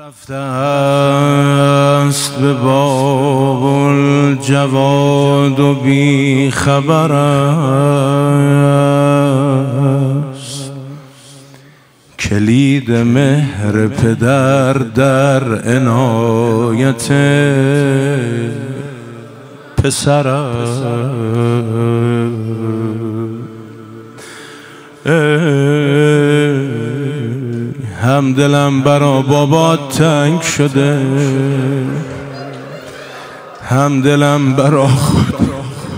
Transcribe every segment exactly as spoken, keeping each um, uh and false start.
رفته است به باب الجواد و بی خبر است. کلید مهر پدر در عنایت پسر است. هم دلم برا بابات تنگ شده، هم دلم برا خود.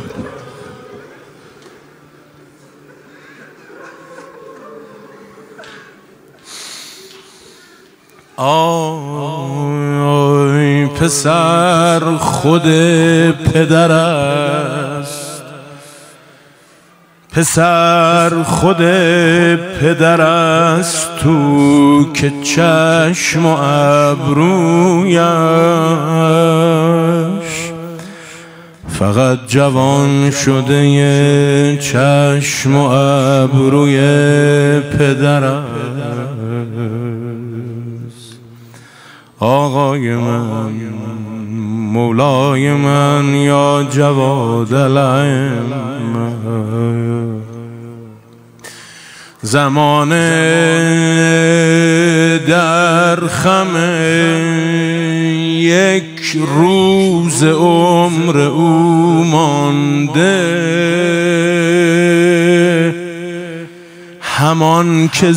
آی پسر خود پدر است، پسر خود پدر است تو که چشم و ابرویش فقط جوان شده یه چشم و ابروی پدر است. آقای من، مولای من، یا جواد الائمه، زمانه در خم یک روز عمر او مانده، همان که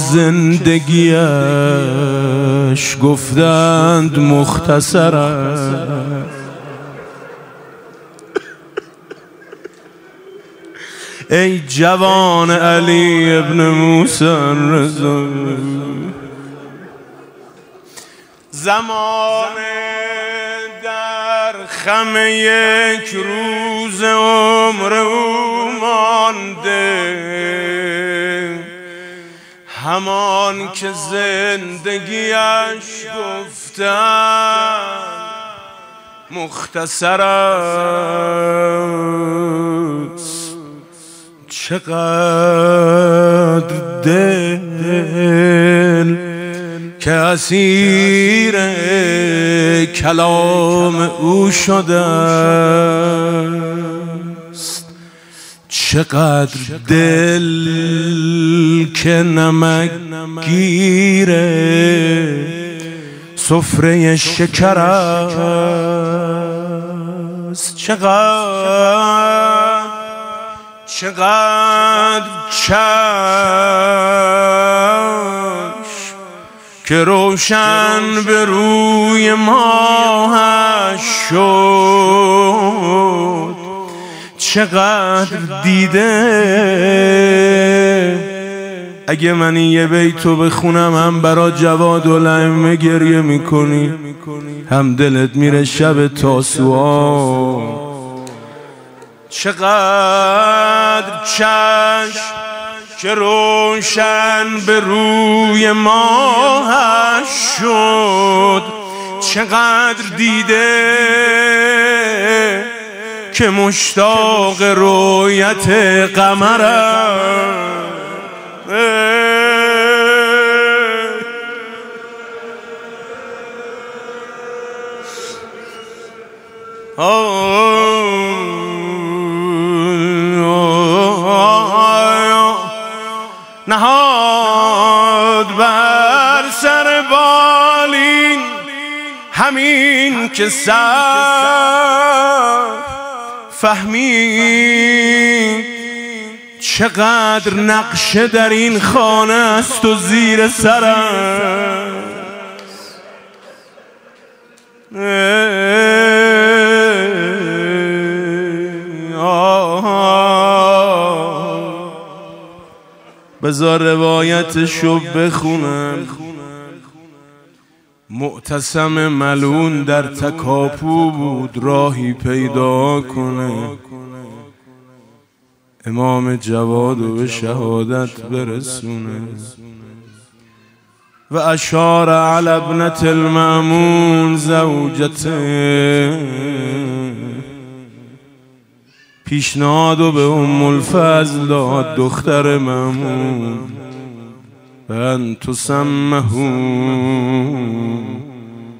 زندگیش گفتند مختصر است. ای جوان علی ابن موسی رضا، زمانه در خم یک روز عمر او مانده، همان که زندگیش گفتند مختصر است. چقدر دل که اسیر کلام او شده است، چقدر دل که نمک گیره سفره شکر است. چقدر چقدر چشم که روشن به روی ماهش شد، چقدر دیده. اگه من یه بیتو بخونم هم برا جواد الائمه گریه میکنی، هم دلت میره شب تاسوعا. چقدر چشم که روشن به روی ماهش شد، چقدر دیده که مشتاق رویت قمر است. نهاد بر سر بالین همین که سر فهمید، چقدر نقشه در این خانه است و زیر سر است. بذار روایتشو بخونم. معتصم ملعون در تکاپو بود راهی پیدا کنه، امام جوادو به شهادت برسونه. و اشار علی ابنة المأمون زوجته، پیشنهادو به ام الفضل داد دختر مأمون، ان تسمه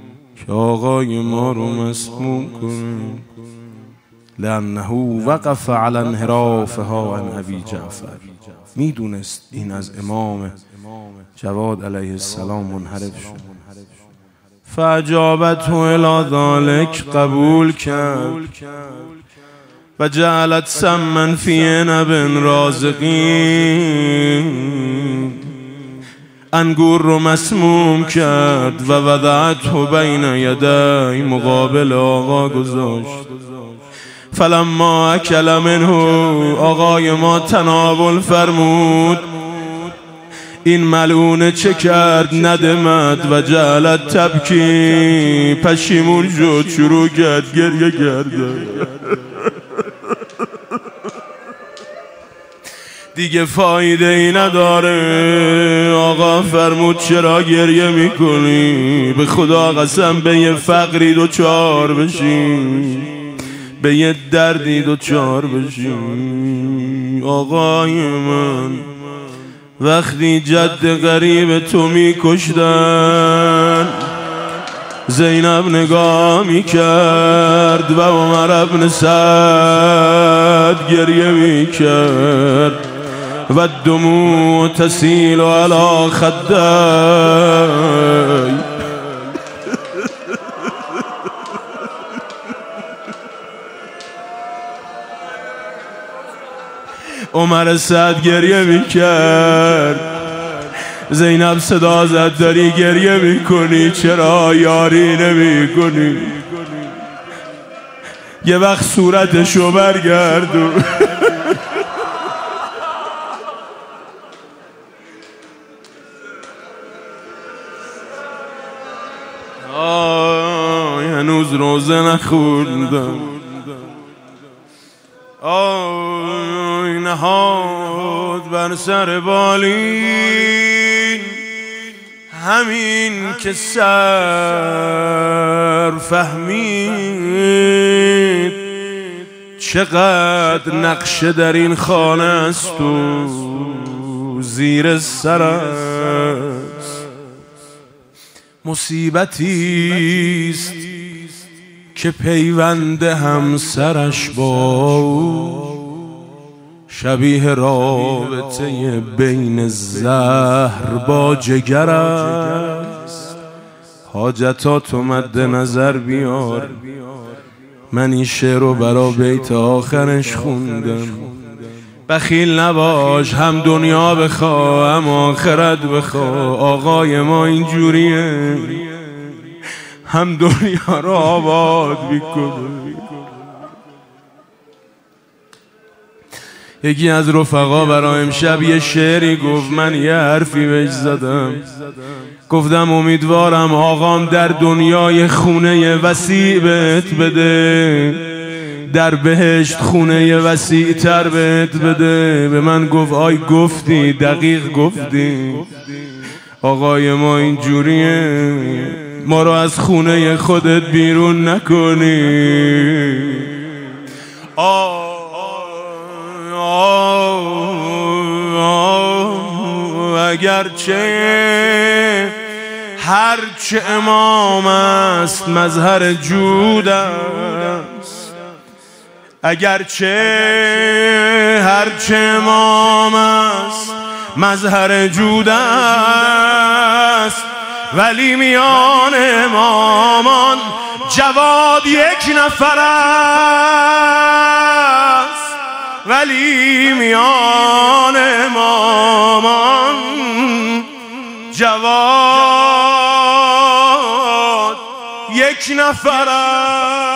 که آقای ما رو مسموم کنه، لأنه وقف علی انحرافها عن ابی جعفر. میدونست این از امام جواد علیه السلام منحرف شد. فاجابته الی ذلک، قبول کرد و جعلت سما فی عنب رازقین، انگور رو مسموم کرد و وضعته بین یدی، مقابل آقا گذاشت. فلما اکل منه، آقای ما تناول فرمود. این ملعونه چه کرد؟ ندمت و جعلت تبکی، پشیمون شد، شروع کرد گریه کرده. دیگه فایده ای نداره. آقا فرمود چرا گریه میکنی؟ به خدا قسم به یه فقری دوچار بشی، به یه دردی دوچار بشی. آقای من وقتی جد غریب تو میکشتن، زینب نگاه میکرد و عمر ابن سعد گریه میکرد و دموع تسیل علی خدی. عمر سعد گریه میکرد. زینب صدا زد داری گریه میکنی، چرا یاری نمیکنی؟ یه وقت صورتشو برگردون. آه هنوز روزه نخوردم. آه نهاد بر سر بالین، همین که سر فهمید چقدر نقشه در این خانه است و زیر سر است. مصیبتی است که پیوند همسرش با شبیه رابطه بین زهر با جگر است. حاجتاتو مد نظر بیار، من این شعر رو برا بیت آخرش خوندم. بخیل نباش، هم دنیا بخوا هم آخرت بخوا. آقای ما اینجوریه، هم دنیا رو آباد میکنه. یکی از رفقا برای امشب یه شعری گفت، من یه حرفی بهش زدم. گفتم امیدوارم آقام در دنیای خونه وسیع بهت بده، در بهشت خونه وسیع تر بهت بده. به من گفت آی گفتی، دقیق گفتی. آقای ما اینجوریه، ما رو از خونه خودت بیرون نکنی. آه اگرچه هرچه امام است مظهر جود است، اگرچه هرچه امام است مظهر جود است، ولی میان امامان جواد یک نفر است. ولی میان امامان جواد یک نفر است.